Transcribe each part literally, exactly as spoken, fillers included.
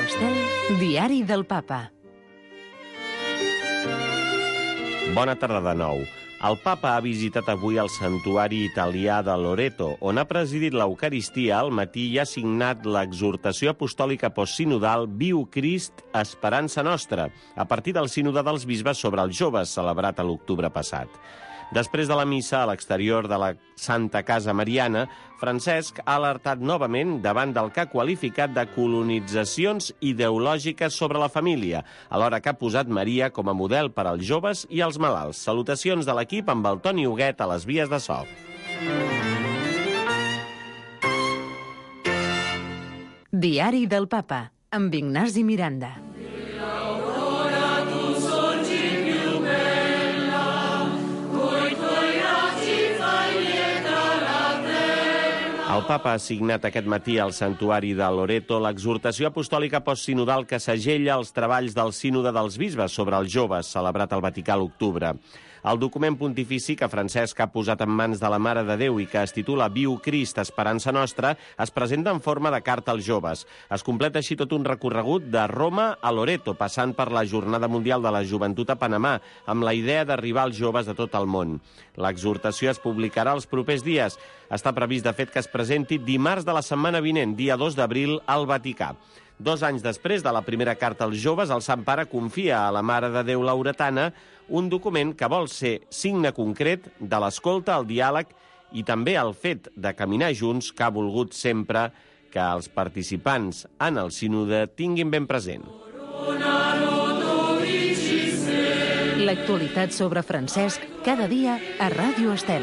Estel, Diari del Papa. Bona tarda de nou. El papa ha visitat avui el santuari italià de Loreto, on ha presidit l'Eucaristia al matí i ha signat l'exhortació apostòlica postsinodal Viu Crist, Esperança Nostra, a partir del sínode dels bisbes sobre els joves, celebrat a l'octubre passat. Després de la missa a l'exterior de la Santa Casa Mariana, Francesc ha alertat novament davant del que ha qualificat de colonitzacions ideològiques sobre la família, alhora que ha posat Maria com a model per als joves i els malalts. Salutacions de l'equip amb el Toni Huguet a les vies de so. Diari del Papa, amb Ignasi Miranda. El papa ha signat aquest matí al santuari de Loreto l'exhortació apostòlica postsinodal que segella els treballs del sínode dels bisbes sobre els joves, celebrat al Vaticà a l'octubre. El document pontifici que Francesc ha posat en mans de la Mare de Déu i que es titula Viu Crist, Esperança Nostra, es presenta en forma de carta als joves. Es completa així tot un recorregut de Roma a Loreto, passant per la Jornada Mundial de la Joventut a Panamà, amb la idea d'arribar als joves de tot el món. L'exhortació es publicarà els propers dies. Està previst, de fet, que es presenti dimarts de la setmana vinent, dia dos d'abril, al Vaticà. Dos anys després de la primera carta als joves, el Sant Pare confia a la Mare de Déu lauretana un document que vol ser signe concret de l'escolta, el diàleg i també el fet de caminar junts que ha volgut sempre que els participants en el sínode tinguin ben present. L'actualitat sobre Francesc cada dia a Ràdio Estel.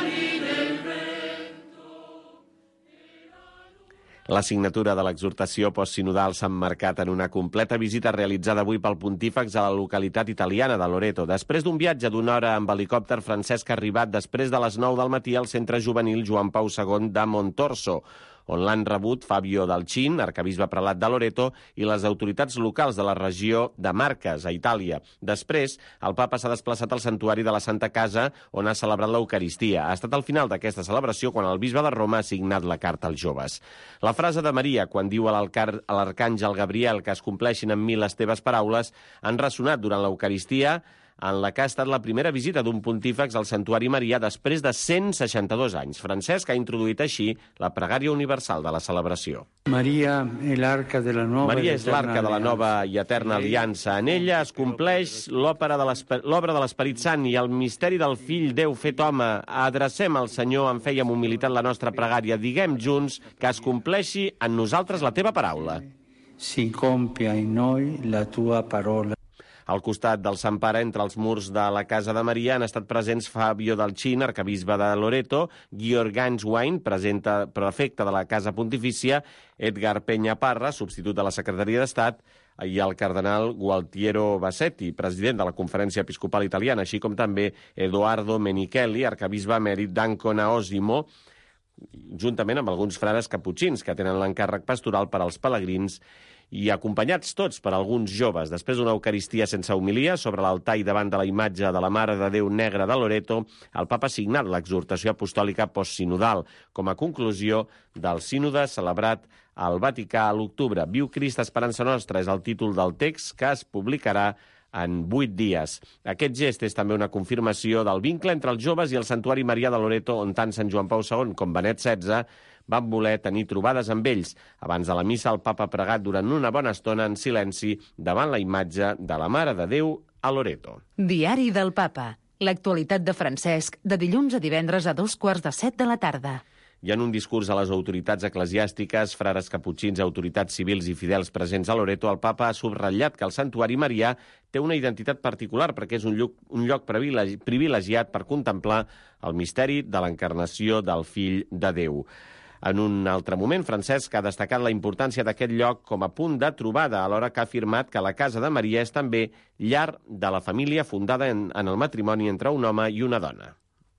La signatura de l'exhortació postsinodal s'ha emmarcat en una completa visita realitzada avui pel pontífex a la localitat italiana de Loreto. Després d'un viatge d'una hora amb helicòpter, Francesc ha arribat després de les nou del matí al centre juvenil Joan Pau segon de Montorso, on l'han rebut Fabio Dalcin, arquebisbe prelat de Loreto, i les autoritats locals de la regió de Marques, a Itàlia. Després, el papa s'ha desplaçat al santuari de la Santa Casa, on ha celebrat l'Eucaristia. Ha estat al final d'aquesta celebració quan el bisbe de Roma ha signat la carta als joves. La frase de Maria, quan diu a l'arcàngel Gabriel que es compleixin en mi les teves paraules, han ressonat durant l'Eucaristia, en la que ha estat la primera visita d'un pontífex al Santuari Marià després de cent seixanta-dos anys. Francesc ha introduït així la pregària universal de la celebració. Maria és l'arca de la nova, Maria és l'arca de la nova i eterna aliança. En ella es compleix l'obra de l'Esperit Sant i el misteri del Fill Déu fet home. Adrecem al Senyor en fe i amb humilitat la nostra pregària. Diguem junts que es compleixi en nosaltres la teva paraula. Si compia in noi la tua parola. Al costat del Sant Pare, entre els murs de la Casa de Maria, han estat presents Fabio Dalcin, arquebisbe de Loreto, Georg Ganswein, prefecte de la Casa Pontifícia, Edgar Peña Parra, substitut de la Secretaria d'Estat, i el cardenal Gualtiero Bassetti, president de la Conferència Episcopal Italiana, així com també Edoardo Menichelli, arquebisbe emèrit d'Ancona Osimo, juntament amb alguns frares caputxins que tenen l'encàrrec pastoral per als pelegrins i acompanyats tots per alguns joves. Després d'una Eucaristia sense homilia, sobre l'altar i davant de la imatge de la Mare de Déu Negra de Loreto, el papa ha signat l'exhortació apostòlica postsinodal com a conclusió del sínode celebrat al Vaticà a l'octubre. Viu Crist, Esperança Nostra és el títol del text que es publicarà en vuit dies. Aquest gest és també una confirmació del vincle entre els joves i el Santuari Marià de Loreto, on tant Sant Joan Pau segon com Benet setze van voler tenir trobades amb ells. Abans de la missa, el papa ha pregat durant una bona estona en silenci davant la imatge de la Mare de Déu a Loreto. Diari del Papa. L'actualitat de Francesc, de dilluns a divendres a dos quarts de set de la tarda. I en un discurs a les autoritats eclesiàstiques, frares caputxins, autoritats civils i fidels presents a Loreto, el papa ha subratllat que el Santuari Marià té una identitat particular perquè és un lloc, un lloc privilegiat per contemplar el misteri de l'encarnació del Fill de Déu. En un altre moment, Francesc ha destacat la importància d'aquest lloc com a punt de trobada, alhora que ha afirmat que la Casa de Maria és també llar de la família fundada en, en el matrimoni entre un home i una dona.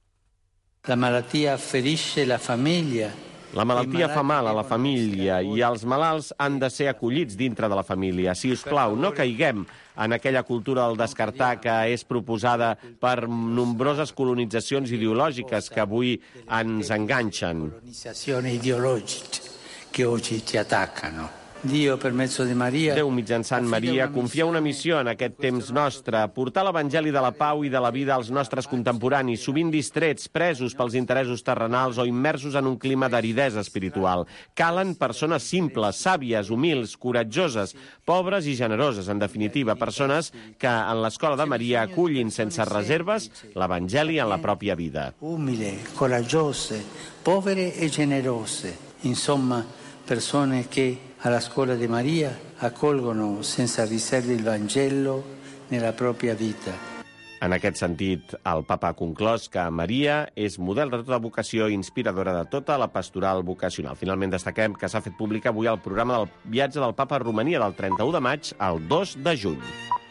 La malaltia ferisce la família. La malaltia fa mal a la família i els malalts han de ser acollits dintre de la família. Si us plau, no caiguem en aquella cultura del descartar que és proposada per nombroses colonitzacions ideològiques que avui ens enganxen. Colonizzazioni ideologiche che oggi ti attaccano. Dio per mezzo di Maria. Déu mitjançant Maria confia una missió en aquest temps nostre, portar l'Evangeli de la pau i de la vida als nostres contemporanis, sovint distrets, presos pels interessos terrenals o immersos en un clima d'aridesa espiritual. Calen persones simples, sàvies, humils, coratjoses, pobres i generoses, en definitiva, persones que en l'escola de Maria acullin sense reserves l'Evangeli en la pròpia vida. Umili, coraggiose, povere e generose. Insomma, persone che alla scuola di Maria accolgono senza riserve il Vangelo nella propria vita. En aquest sentit, el papa ha conclòs que Maria és model de tota vocació i inspiradora de tota la pastoral vocacional. Finalment destaquem que s'ha fet públic avui el programa del viatge del papa a Romania del trenta-u de maig al dos de juny.